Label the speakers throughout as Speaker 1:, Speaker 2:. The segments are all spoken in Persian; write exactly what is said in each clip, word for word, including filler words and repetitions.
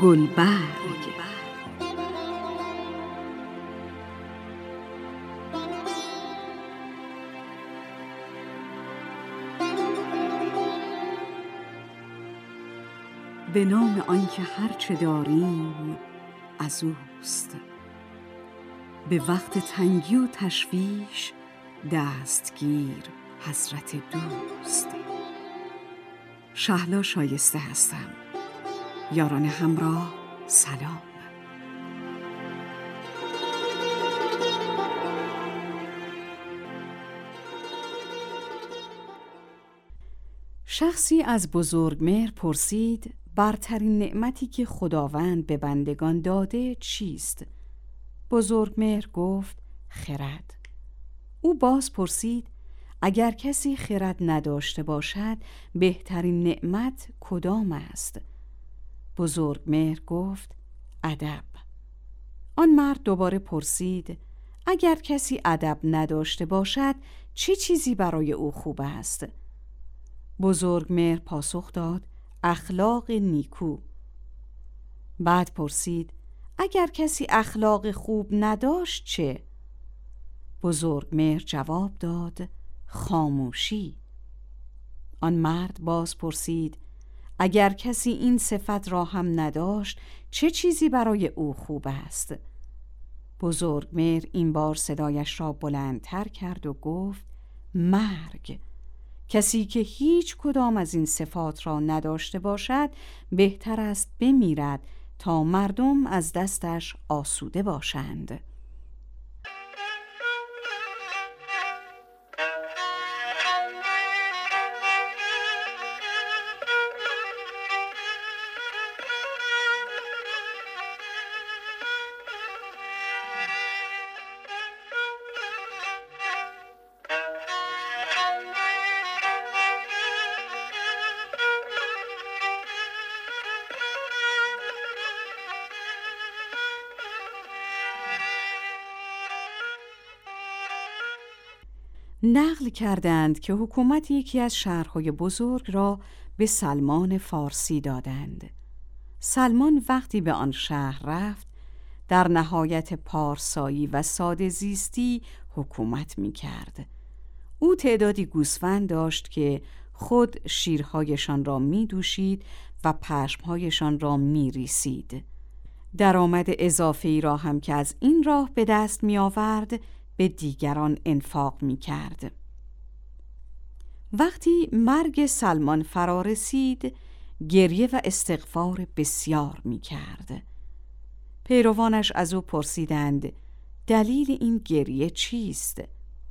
Speaker 1: گلبرگ. به نام آنکه هر چه داریم از اوست، به وقت تنگی و تشویش دستگیر حضرت دوست. شهلا شایسته هستم. یاران همراه سلام. شخصی از بزرگمهر پرسید برترین نعمتی که خداوند به بندگان داده چیست؟ بزرگمهر گفت خرد. او باز پرسید اگر کسی خرد نداشته باشد بهترین نعمت کدام است؟ بزرگمهر گفت ادب. آن مرد دوباره پرسید اگر کسی ادب نداشته باشد چه چیزی برای او خوب است؟ بزرگمهر پاسخ داد اخلاق نیکو. بعد پرسید اگر کسی اخلاق خوب نداشت چه؟ بزرگمهر جواب داد خاموشی. آن مرد باز پرسید اگر کسی این صفت را هم نداشت چه چیزی برای او خوب است؟ بزرگمهر این بار صدایش را بلندتر کرد و گفت مرگ. کسی که هیچ کدام از این صفات را نداشته باشد بهتر است بمیرد تا مردم از دستش آسوده باشند. نقل کردند که حکومت یکی از شهرهای بزرگ را به سلمان فارسی دادند. سلمان وقتی به آن شهر رفت در نهایت پارسایی و ساده زیستی حکومت می کرد. او تعدادی گوسفند داشت که خود شیرهایشان را می دوشید و پشمهایشان را می ریسید. درآمد اضافه‌ای را هم که از این راه به دست می آورد به دیگران انفاق می کرد. وقتی مرگ سلمان فرا رسید گریه و استغفار بسیار می کرد. پیروانش از او پرسیدند دلیل این گریه چیست؟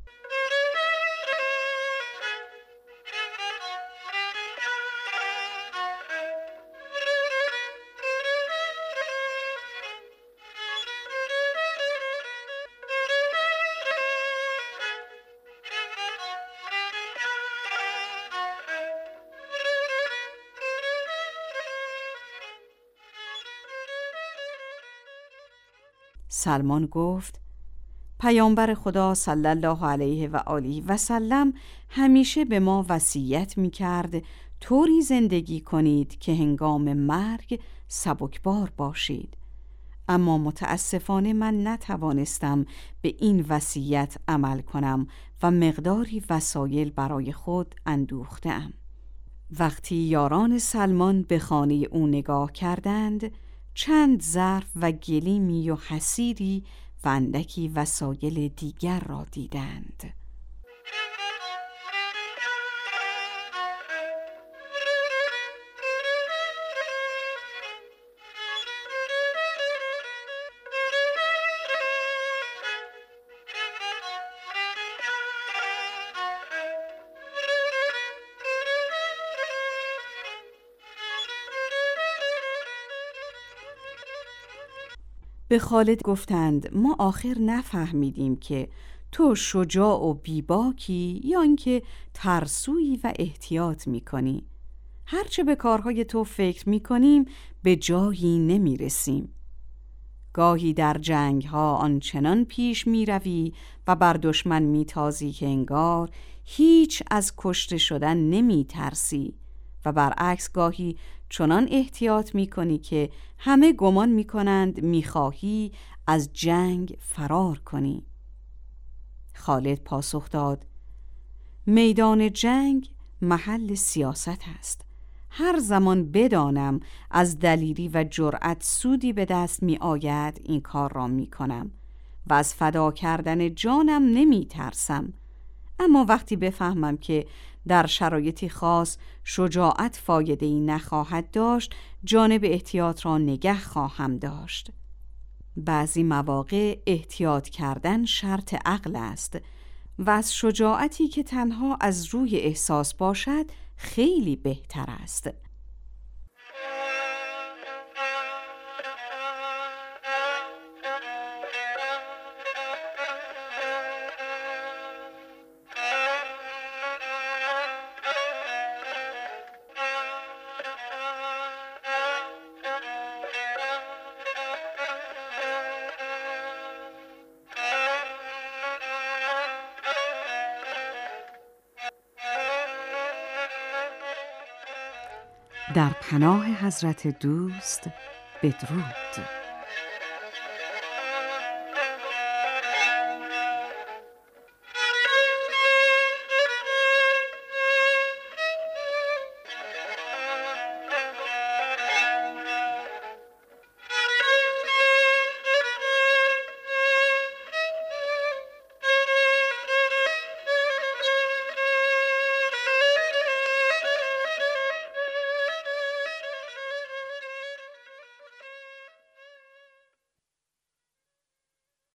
Speaker 1: سلمان گفت پیامبر خدا صلی الله علیه و آله و سلم همیشه به ما وصیت می کرد طوری زندگی کنید که هنگام مرگ سبکبار باشید. اما متاسفانه من نتوانستم به این وصیت عمل کنم و مقداری وسایل برای خود اندوختم. وقتی یاران سلمان به خانه او نگاه کردند چند ظرف و گلیمی و حصیری و اندکی وسایل دیگر را دیدند. به خالد گفتند ما آخر نفهمیدیم که تو شجاع و بیباکی یا اینکه ترسویی و احتیاط میکنی. هرچه به کارهای تو فکر میکنیم به جایی نمیرسیم. گاهی در جنگ ها آنچنان پیش میروی و بر دشمن میتازی که انگار هیچ از کشته شدن نمیترسی و برعکس گاهی چنان احتیاط می کنی که همه گمان می کنند می خواهی از جنگ فرار کنی. خالد پاسخ داد: میدان جنگ محل سیاست است. هر زمان بدانم از دلیری و جرأت سودی به دست می آید این کار را می کنم و از فدا کردن جانم نمی ترسم. اما وقتی بفهمم که در شرایطی خاص شجاعت فایده‌ای نخواهد داشت، جانب احتیاط را نگه خواهم داشت. بعضی مواقع احتیاط کردن شرط عقل است و از شجاعتی که تنها از روی احساس باشد خیلی بهتر است. در پناه حضرت دوست بدرود.